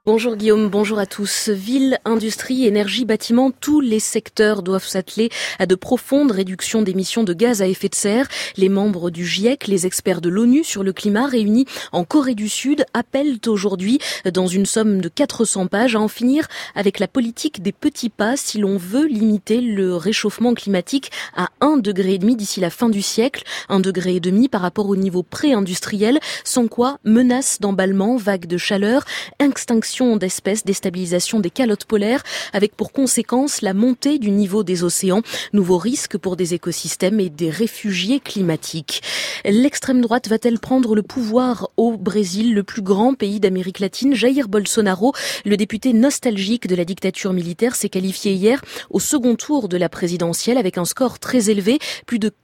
Bonjour Guillaume, bonjour à tous. Ville, industrie, énergie, bâtiment, tous les secteurs doivent s'atteler à de profondes réductions d'émissions de gaz à effet de serre. Les membres du GIEC, les experts de l'ONU sur le climat réunis en Corée du Sud appellent aujourd'hui, dans une somme de 400 pages, à en finir avec la politique des petits pas si l'on veut limiter le réchauffement climatique à 1,5 degré d'ici la fin du siècle, 1,5 degré par rapport au niveau pré-industriel, sans quoi menace d'emballement, vague de chaleur, extinction d'espèces, déstabilisation des calottes polaires, avec pour conséquence la montée du niveau des océans, nouveau risque pour des écosystèmes et des réfugiés climatiques. L'extrême droite va-t-elle prendre le pouvoir au Brésil, le plus grand pays d'Amérique latine? Jair Bolsonaro, le député nostalgique de la dictature militaire, s'est qualifié hier au second tour de la présidentielle avec un score très élevé, plus de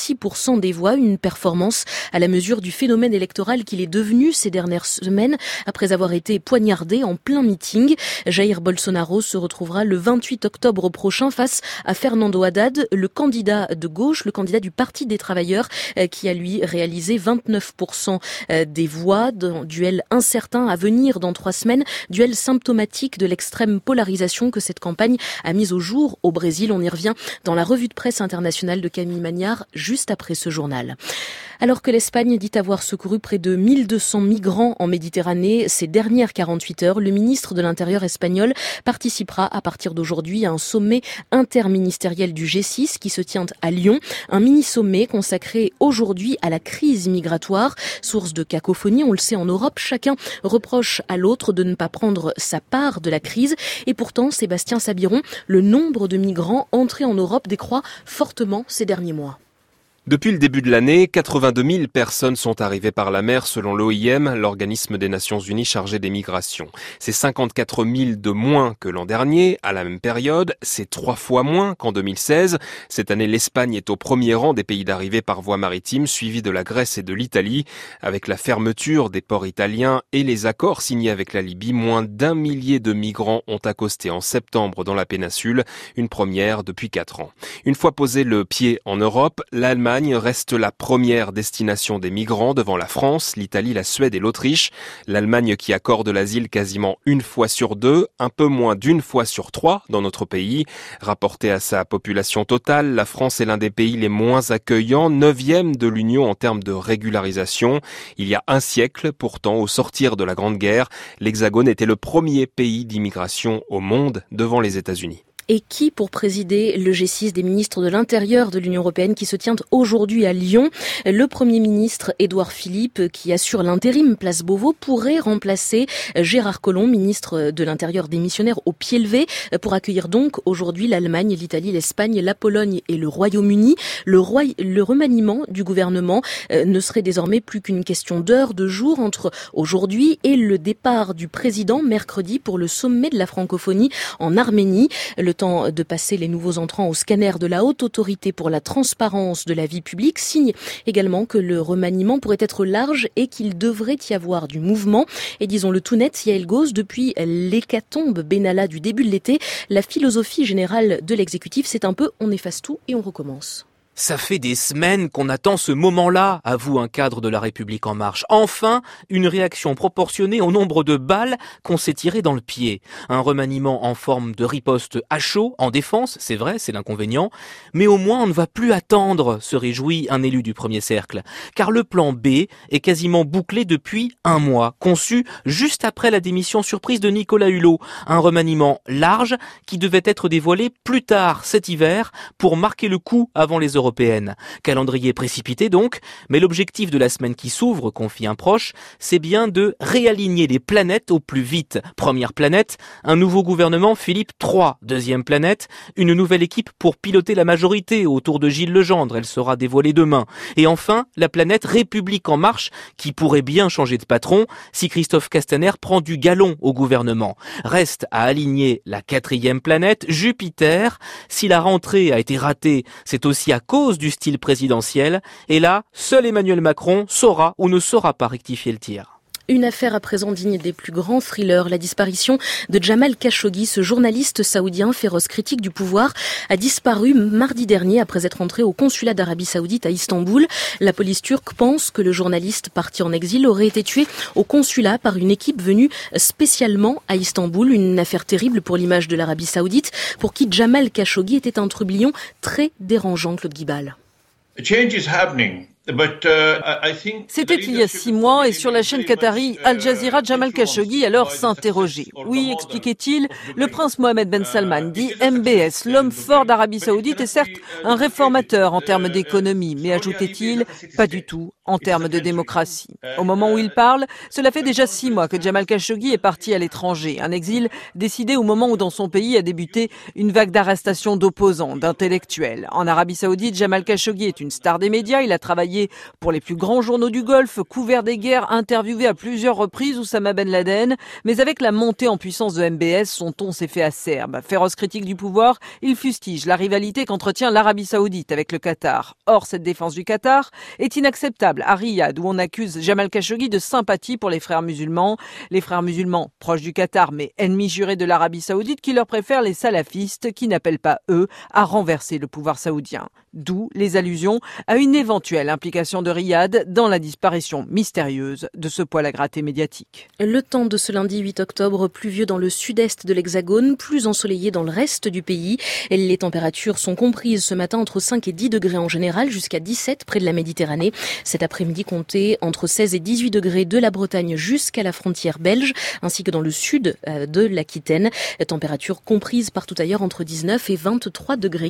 46% des voix, une performance à la mesure du phénomène électoral qu'il est devenu ces dernières semaines après avoir été poignardé en plein meeting. Jair Bolsonaro se retrouvera le 28 octobre prochain face à Fernando Haddad, le candidat de gauche, le candidat du Parti des travailleurs, qui a lui réalisé 29% des voix. Duel incertain à venir dans 3 semaines, duel symptomatique de l'extrême polarisation que cette campagne a mise au jour au Brésil. On y revient dans la revue de presse internationale de Camille Magnard, juste après ce journal. Alors que l'Espagne dit avoir secouru près de 1200 migrants en Méditerranée ces dernières 48 heures, le ministre de l'Intérieur espagnol participera à partir d'aujourd'hui à un sommet interministériel du G6 qui se tient à Lyon. Un mini-sommet consacré aujourd'hui à la crise migratoire. Source de cacophonie, on le sait en Europe, chacun reproche à l'autre de ne pas prendre sa part de la crise. Et pourtant, Sébastien Sabiron, le nombre de migrants entrés en Europe décroît fortement ces derniers mois. Depuis le début de l'année, 82 000 personnes sont arrivées par la mer selon l'OIM, l'organisme des Nations Unies chargé des migrations. C'est 54 000 de moins que l'an dernier. À la même période, c'est 3 fois moins qu'en 2016. Cette année, l'Espagne est au premier rang des pays d'arrivée par voie maritime, suivi de la Grèce et de l'Italie. Avec la fermeture des ports italiens et les accords signés avec la Libye, moins d'1 millier de migrants ont accosté en septembre dans la péninsule, une première depuis 4 ans. Une fois posé le pied en Europe, l'Allemagne reste la première destination des migrants devant la France, l'Italie, la Suède et l'Autriche. L'Allemagne qui accorde l'asile quasiment 1 fois sur 2, un peu moins d'1 fois sur 3 dans notre pays. Rapporté à sa population totale, la France est l'un des pays les moins accueillants, 9e de l'Union en termes de régularisation. Il y a un siècle, pourtant, au sortir de la Grande Guerre, l'Hexagone était le premier pays d'immigration au monde devant les États-Unis. Et qui pour présider le G6 des ministres de l'Intérieur de l'Union européenne qui se tient aujourd'hui à Lyon? Le Premier ministre Édouard Philippe, qui assure l'intérim place Beauvau, pourrait remplacer Gérard Collomb, ministre de l'Intérieur démissionnaire au pied levé, pour accueillir donc aujourd'hui l'Allemagne, l'Italie, l'Espagne, la Pologne et le Royaume-Uni. Le remaniement du gouvernement ne serait désormais plus qu'une question d'heures, de jours entre aujourd'hui et le départ du président mercredi pour le sommet de la francophonie en Arménie. Le temps de passer les nouveaux entrants au scanner de la Haute Autorité pour la transparence de la vie publique, signe également que le remaniement pourrait être large et qu'il devrait y avoir du mouvement. Et disons-le tout net, Yael Gauze, depuis l'hécatombe Benalla du début de l'été, la philosophie générale de l'exécutif, c'est un peu on efface tout et on recommence. Ça fait des semaines qu'on attend ce moment-là, avoue un cadre de La République En Marche. Enfin, une réaction proportionnée au nombre de balles qu'on s'est tirées dans le pied. Un remaniement en forme de riposte à chaud, en défense, c'est vrai, c'est l'inconvénient. Mais au moins, on ne va plus attendre, se réjouit un élu du premier cercle. Car le plan B est quasiment bouclé depuis 1 mois, conçu juste après la démission surprise de Nicolas Hulot. Un remaniement large qui devait être dévoilé plus tard cet hiver pour marquer le coup avant les européennes. Calendrier précipité donc, mais l'objectif de la semaine qui s'ouvre, confie un proche, c'est bien de réaligner les planètes au plus vite. Première planète, un nouveau gouvernement Philippe III. Deuxième planète, une nouvelle équipe pour piloter la majorité autour de Gilles Legendre, elle sera dévoilée demain. Et enfin, la planète République En Marche, qui pourrait bien changer de patron si Christophe Castaner prend du galon au gouvernement. Reste à aligner la 4e planète, Jupiter. Si la rentrée a été ratée, c'est aussi à cause du style présidentiel. Et là, seul Emmanuel Macron saura ou ne saura pas rectifier le tir. Une affaire à présent digne des plus grands thrillers. La disparition de Jamal Khashoggi, ce journaliste saoudien féroce critique du pouvoir, a disparu mardi dernier après être entré au consulat d'Arabie Saoudite à Istanbul. La police turque pense que le journaliste parti en exil aurait été tué au consulat par une équipe venue spécialement à Istanbul. Une affaire terrible pour l'image de l'Arabie Saoudite, pour qui Jamal Khashoggi était un trublion très dérangeant, Claude Guibal. C'était il y a 6 mois et sur la chaîne qatari Al Jazeera, Jamal Khashoggi alors s'interrogeait. Oui, expliquait-il, le prince Mohammed Ben Salman, dit MBS, l'homme fort d'Arabie Saoudite, est certes un réformateur en termes d'économie, mais ajoutait-il, pas du tout en termes de démocratie. Au moment où il parle, cela fait déjà 6 mois que Jamal Khashoggi est parti à l'étranger. Un exil décidé au moment où dans son pays a débuté une vague d'arrestations d'opposants, d'intellectuels. En Arabie Saoudite, Jamal Khashoggi est une star des médias. Il a travaillé pour les plus grands journaux du Golfe, couvert des guerres, interviewé à plusieurs reprises Oussama Ben Laden. Mais avec la montée en puissance de MBS, son ton s'est fait acerbe. Féroce critique du pouvoir, il fustige la rivalité qu'entretient l'Arabie Saoudite avec le Qatar. Or, cette défense du Qatar est inacceptable à Riyad, où on accuse Jamal Khashoggi de sympathie pour les frères musulmans. Les frères musulmans proches du Qatar, mais ennemis jurés de l'Arabie Saoudite, qui leur préfèrent les salafistes, qui n'appellent pas, eux, à renverser le pouvoir saoudien. D'où les allusions à une éventuelle implication de Riyad dans la disparition mystérieuse de ce poil à gratter médiatique. Le temps de ce lundi 8 octobre, pluvieux dans le sud-est de l'Hexagone, plus ensoleillé dans le reste du pays. Les températures sont comprises ce matin entre 5 et 10 degrés en général, jusqu'à 17 près de la Méditerranée. Cet après-midi, comptez entre 16 et 18 degrés de la Bretagne jusqu'à la frontière belge, ainsi que dans le sud de l'Aquitaine. Température comprise partout ailleurs entre 19 et 23 degrés.